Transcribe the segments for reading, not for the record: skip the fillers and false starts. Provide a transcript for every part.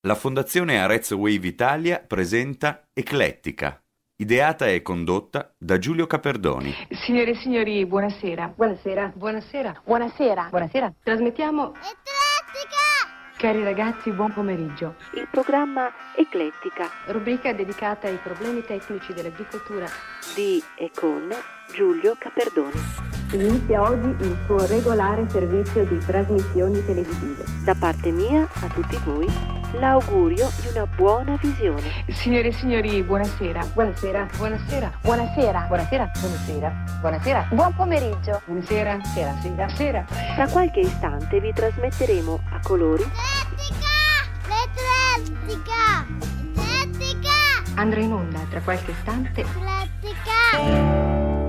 La Fondazione Arezzo Wave Italia presenta Eclettica, ideata e condotta da Giulio Caperdoni. Signore e signori, buonasera. Buonasera. Buonasera. Buonasera. Buonasera. Trasmettiamo Eclettica! Cari ragazzi, buon pomeriggio. Il programma Eclettica Rubrica dedicata ai problemi tecnici dell'agricoltura di e con Giulio Caperdoni. Inizia oggi il suo regolare servizio di trasmissioni televisive. Da parte mia a tutti voi l'augurio di una buona visione. Signore e signori, buonasera. Buonasera. Buonasera. Buonasera. Buonasera. Buonasera. Buonasera. Buon pomeriggio. Buonasera. Sera. Sera. Sera. Tra qualche istante vi trasmetteremo a colori Eclettica! Eclettica! Andrà in onda tra qualche istante Eclettica!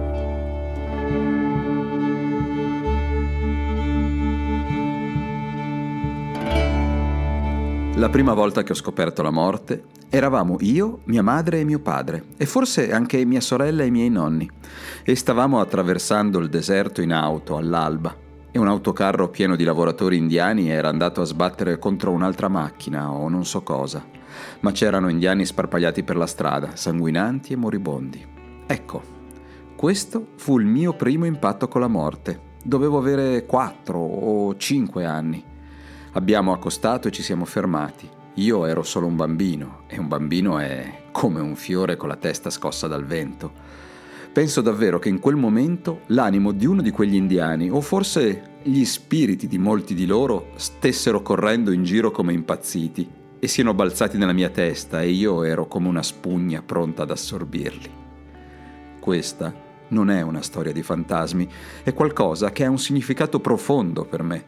La prima volta che ho scoperto la morte eravamo io, mia madre e mio padre, e forse anche mia sorella e i miei nonni, e stavamo attraversando il deserto in auto all'alba, e un autocarro pieno di lavoratori indiani era andato a sbattere contro un'altra macchina o non so cosa, ma c'erano indiani sparpagliati per la strada, sanguinanti e moribondi. Ecco, questo fu il mio primo impatto con la morte. Dovevo avere 4 o 5 anni. Abbiamo accostato e ci siamo fermati. Io ero solo un bambino, e un bambino è come un fiore con la testa scossa dal vento. Penso davvero che in quel momento l'animo di uno di quegli indiani, o forse gli spiriti di molti di loro, stessero correndo in giro come impazziti e siano balzati nella mia testa e io ero come una spugna pronta ad assorbirli. Questa non è una storia di fantasmi, è qualcosa che ha un significato profondo per me.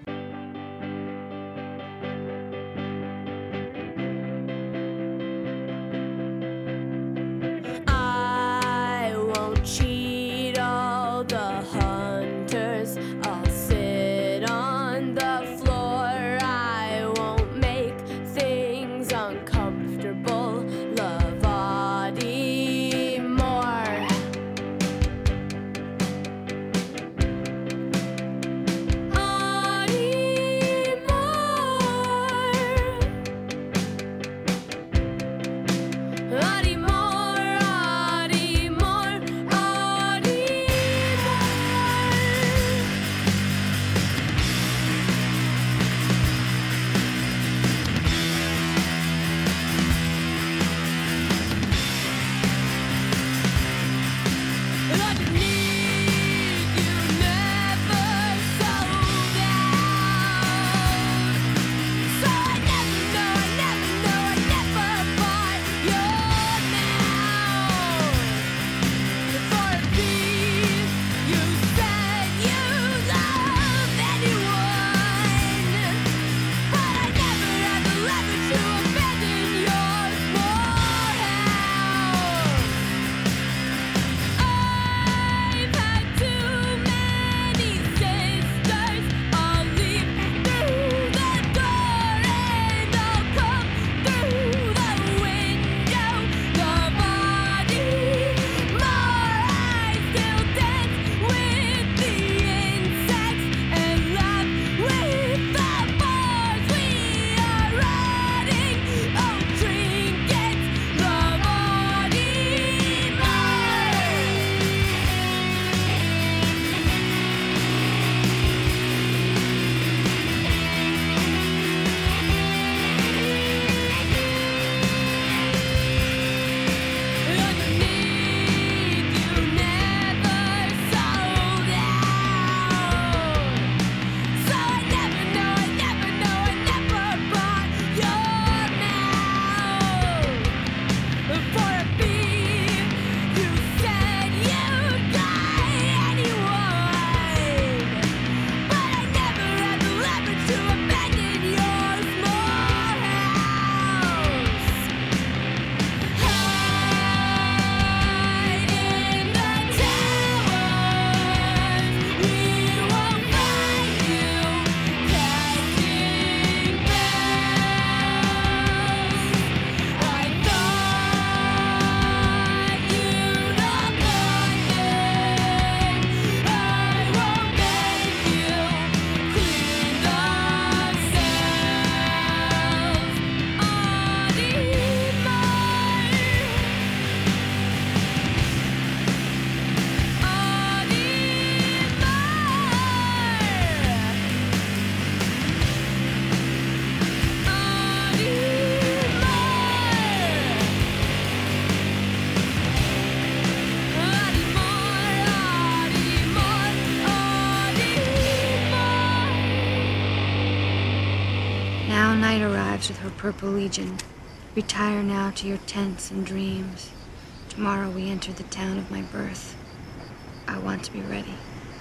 Purple Legion. Retire now to your tents and dreams. Tomorrow we enter the town of my birth. I want to be ready.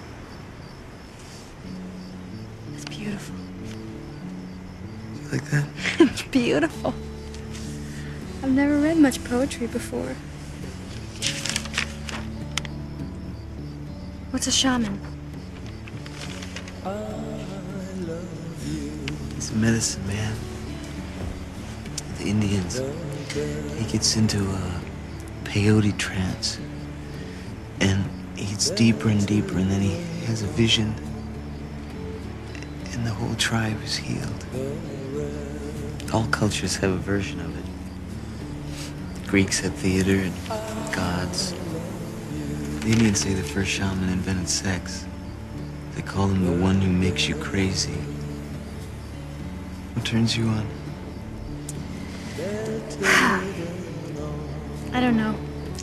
It's beautiful. You like that? It's beautiful. I've never read much poetry before. What's a shaman? He's a medicine man. The Indians. He gets into a peyote trance. And he gets deeper and deeper, and then he has a vision. And the whole tribe is healed. All cultures have a version of it. Greeks had theater and gods. The Indians say the first shaman invented sex. They call him the one who makes you crazy. What turns you on? I don't know.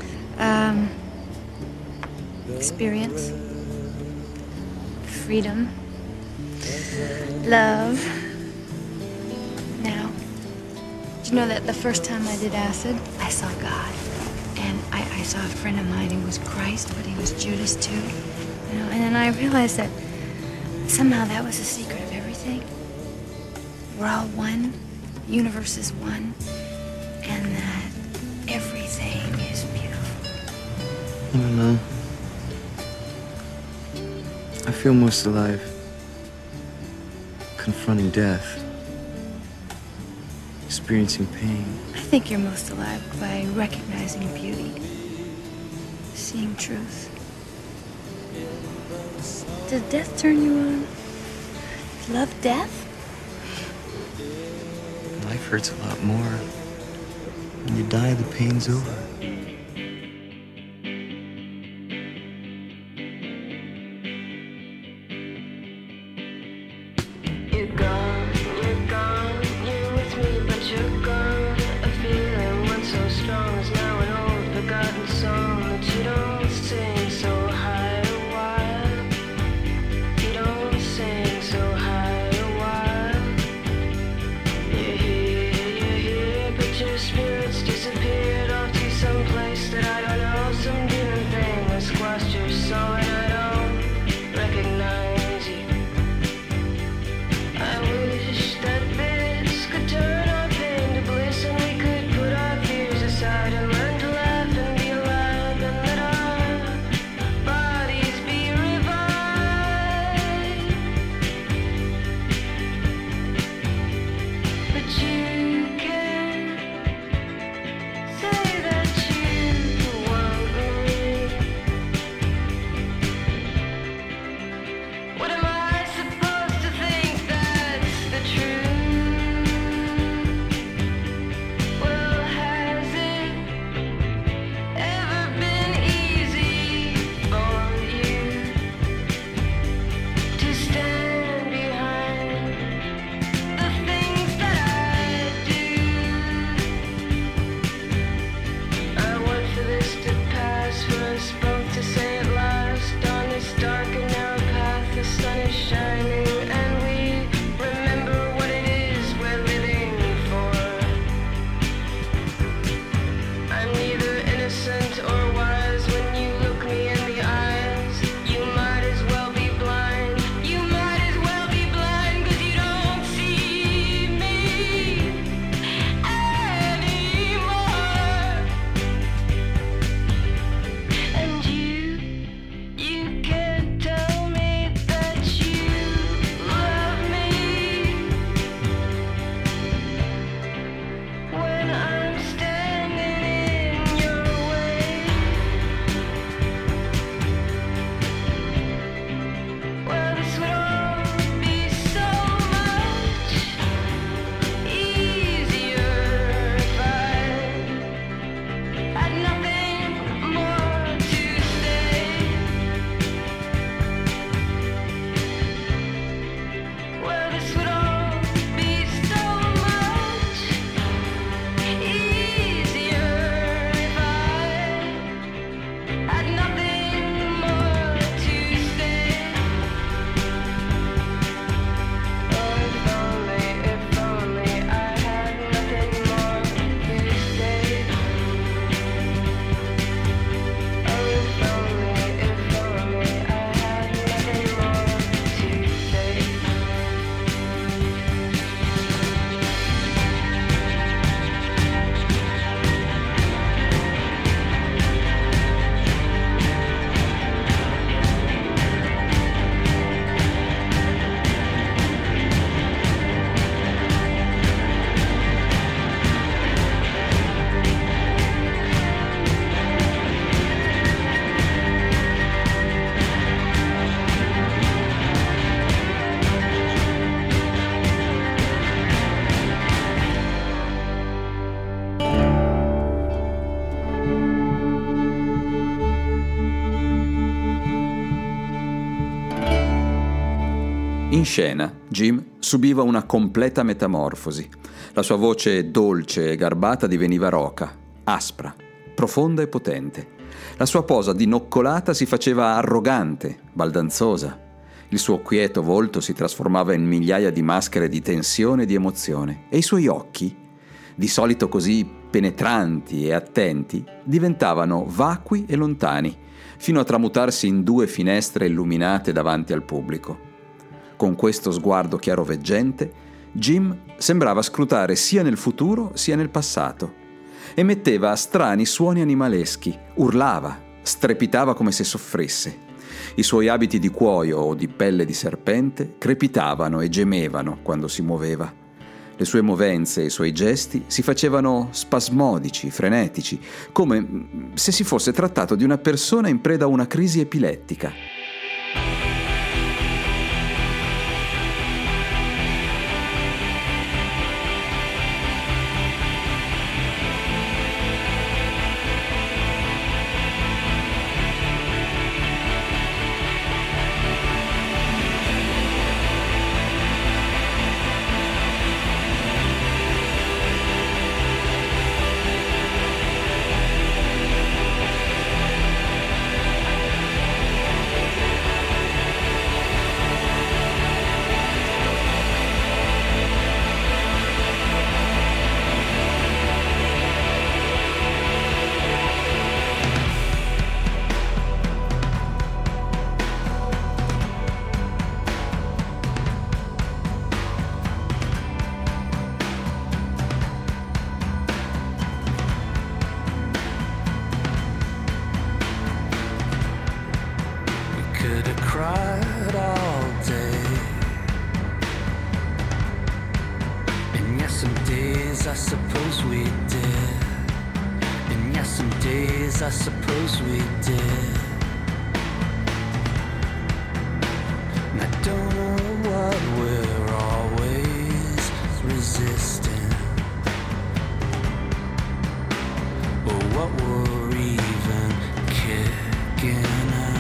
Experience. Freedom. Love. Now. Did you know that the first time I did acid, I saw God. And I saw a friend of mine who was Christ, but he was Judas too. You know, and then I realized that somehow that was the secret of everything. We're all one. The universe is one. And that everything is beautiful. I don't know. I feel most alive confronting death, experiencing pain. I think you're most alive by recognizing beauty, seeing truth. Does death turn you on? Love death? Life hurts a lot more. When you die, the pain's over. Spirits disappeared off to In scena, Jim subiva una completa metamorfosi. La sua voce dolce e garbata diveniva roca, aspra, profonda e potente. La sua posa dinoccolata si faceva arrogante, baldanzosa. Il suo quieto volto si trasformava in migliaia di maschere di tensione e di emozione. E i suoi occhi, di solito così penetranti e attenti, diventavano vacui e lontani, fino a tramutarsi in 2 finestre illuminate davanti al pubblico. Con questo sguardo chiaroveggente, Jim sembrava scrutare sia nel futuro sia nel passato. Emetteva strani suoni animaleschi, urlava, strepitava come se soffrisse. I suoi abiti di cuoio o di pelle di serpente crepitavano e gemevano quando si muoveva. Le sue movenze e i suoi gesti si facevano spasmodici, frenetici, come se si fosse trattato di una persona in preda a una crisi epilettica. Cried all day, and yes, some days I suppose we did, and yes, some days I suppose we did. And I don't know what we're always resisting, or what we're even kicking against.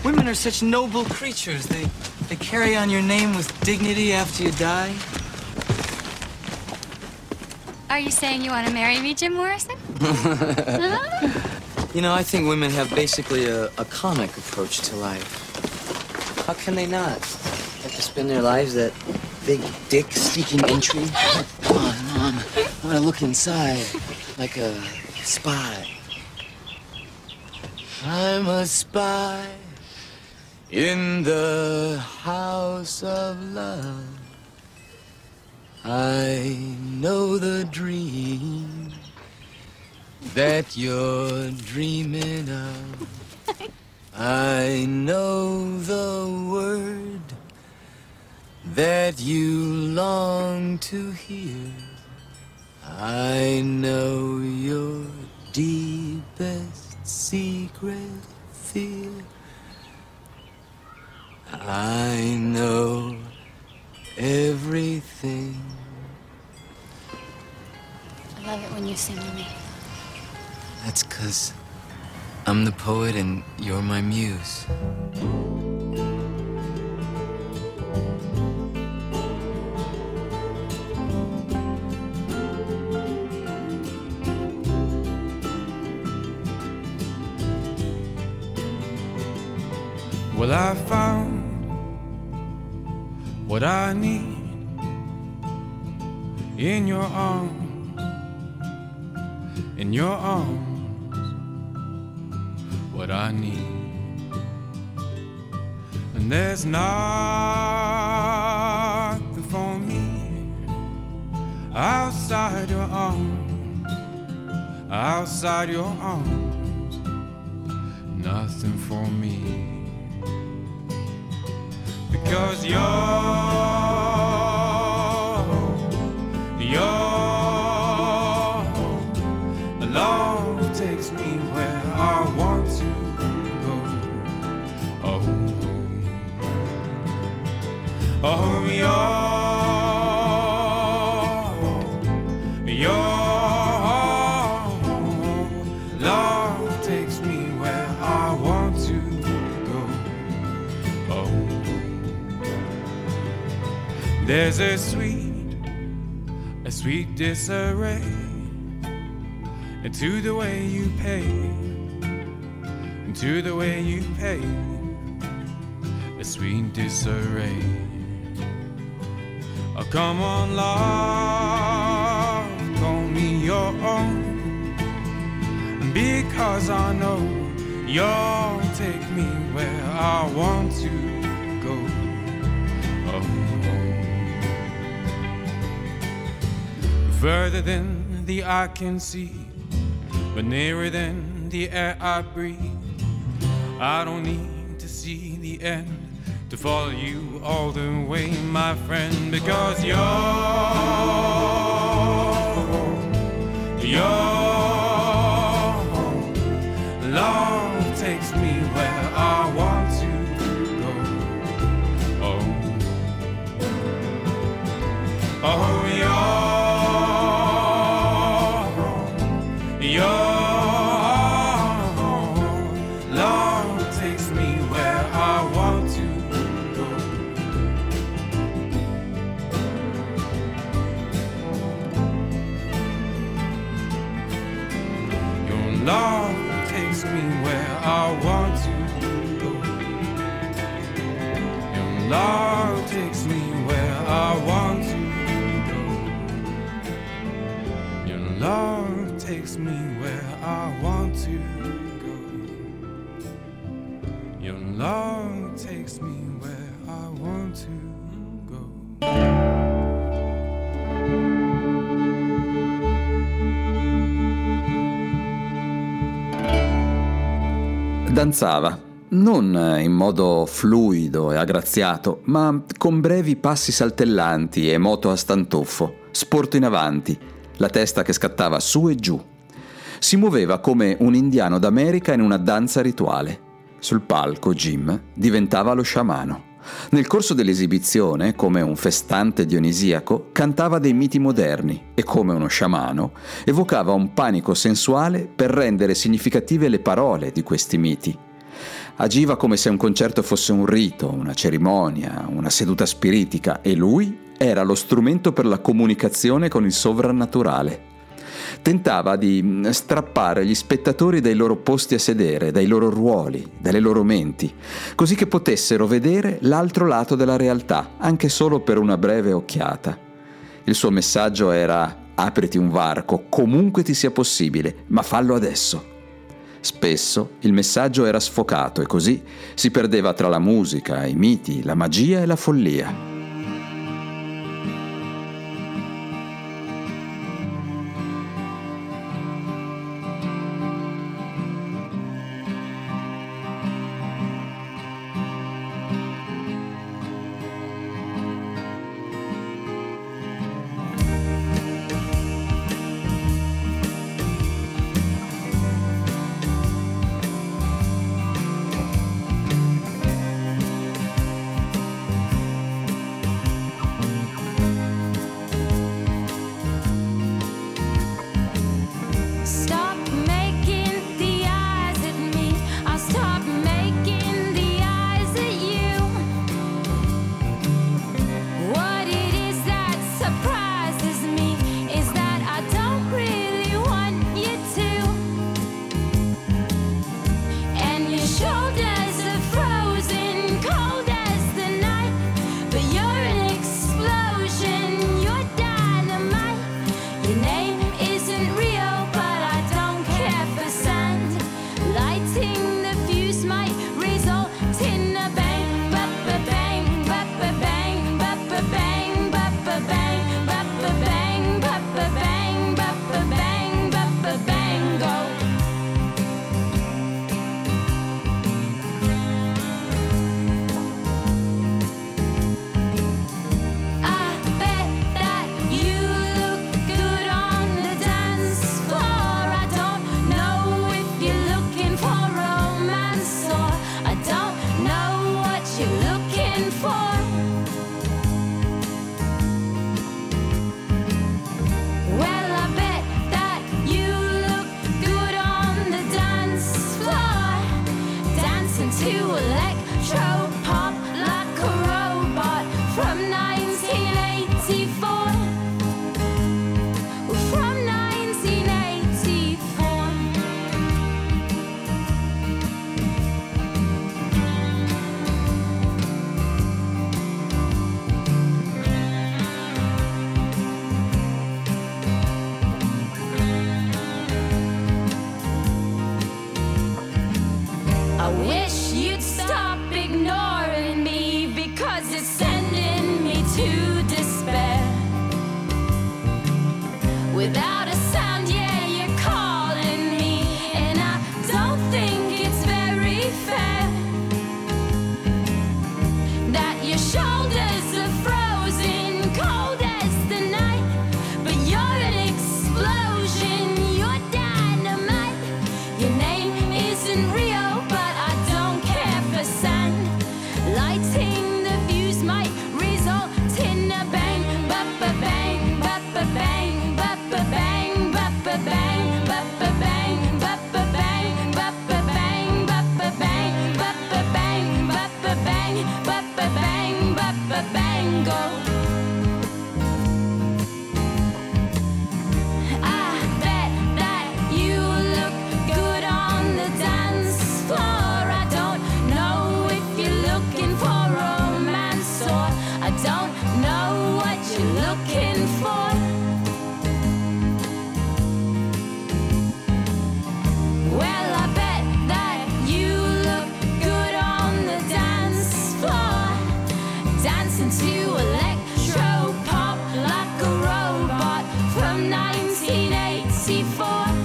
Women are such noble creatures. They carry on your name with dignity after you die. Are you saying you want to marry me, Jim Morrison? You know, I think women have basically a comic approach to life. How can they not? Have to spend their lives that big dick seeking entry. Come on, Mom. I want to look inside like a spy. I'm a spy in the house of love. I know the dream that you're dreaming of. I know the word that you long to hear. I know your deepest secret fear. I know everything. I love it when you sing to me. That's 'cause I'm the poet and you're my muse. Well, I found what I need in your arms, in your arms. What I need, and there's nothing for me outside your arms, outside your arms. Nothing for me. Because your love takes me where I want to go. Oh, oh, your love takes me where I want to go. Oh. There's a sweet disarray into the way you pay, into the way you pay, a sweet disarray. Oh, come on, love, call me your own, because I know you'll take me where I want to go. Oh. Further than the eye can see, but nearer than the air I breathe. I don't need to see the end to follow you all the way, my friend, because your love takes me where I want to go. Oh, oh, your love takes me where I want to go. Your love takes me where I want to go. Your love takes me where I want to go. Your love takes me where I want to go. Your love takes me where I want to go. Danzava, non in modo fluido e aggraziato, ma con brevi passi saltellanti e moto a stantuffo, sporto in avanti, la testa che scattava su e giù. Si muoveva come un indiano d'America in una danza rituale. Sul palco Jim diventava lo sciamano. Nel corso dell'esibizione, come un festante dionisiaco, cantava dei miti moderni e, come uno sciamano, evocava un panico sensuale per rendere significative le parole di questi miti. Agiva come se un concerto fosse un rito, una cerimonia, una seduta spiritica, e lui era lo strumento per la comunicazione con il sovrannaturale. Tentava di strappare gli spettatori dai loro posti a sedere, dai loro ruoli, dalle loro menti, così che potessero vedere l'altro lato della realtà, anche solo per una breve occhiata. Il suo messaggio era: apriti un varco, comunque ti sia possibile, ma fallo adesso. Spesso il messaggio era sfocato e così si perdeva tra la musica, i miti, la magia e la follia. Without a sound, yeah, you're calling me, and I don't think it's very fair that your shoulders are frozen, cold as the night, but you're an explosion, you're dynamite. Your name isn't Rio, but I don't care for sand. Lighting the fuse might result in a bang, ba-ba-bang, ba-ba-bang. Bang, ba ba bang, ba ba bang, ba ba bang, ba ba bang, ba ba bang, ba ba bang, ba ba bang, ba ba bang, ba ba bang, go. I bet that you look good on the dance floor. I don't know if you're looking for romance, or I don't know what you're looking for. Well, I bet that you look good on the dance floor, dancing to electro pop like a robot from 1984.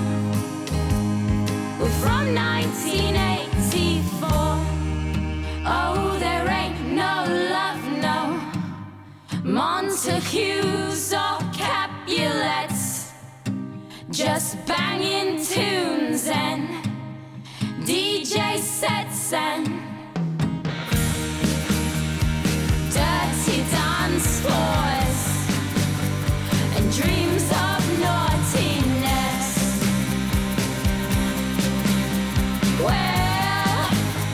From 1984. Oh, there ain't no love, no Montagues or Capulets, just banging tunes and DJ sets and dirty dance floors and dreams of naughtiness. Well,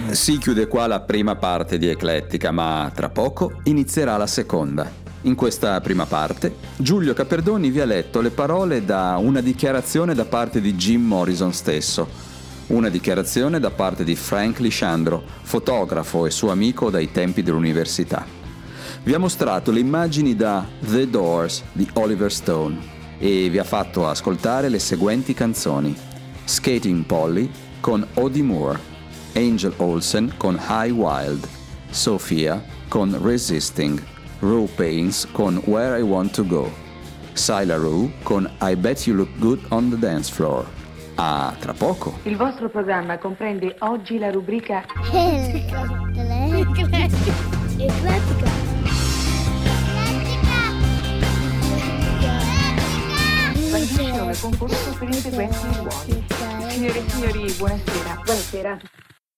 Si chiude qua la prima parte di Eclettica, ma tra poco inizierà la seconda. In questa prima parte, Giulio Caperdoni vi ha letto le parole da una dichiarazione da parte di Jim Morrison stesso, una dichiarazione da parte di Frank Lisciandro, fotografo e suo amico dai tempi dell'università. Vi ha mostrato le immagini da The Doors di Oliver Stone e vi ha fatto ascoltare le seguenti canzoni: Skating Polly con Odie Moore, Angel Olsen con High Wild, Sophia con Resisting, Rue Pains con Where I Want to Go, Syla Rue con I Bet You Look Good on the Dance Floor. A tra poco. Il vostro programma comprende oggi la rubrica Eclettica. trasmissione concorso per i seguenti ruoli. Signore e signori, buonasera. Buonasera.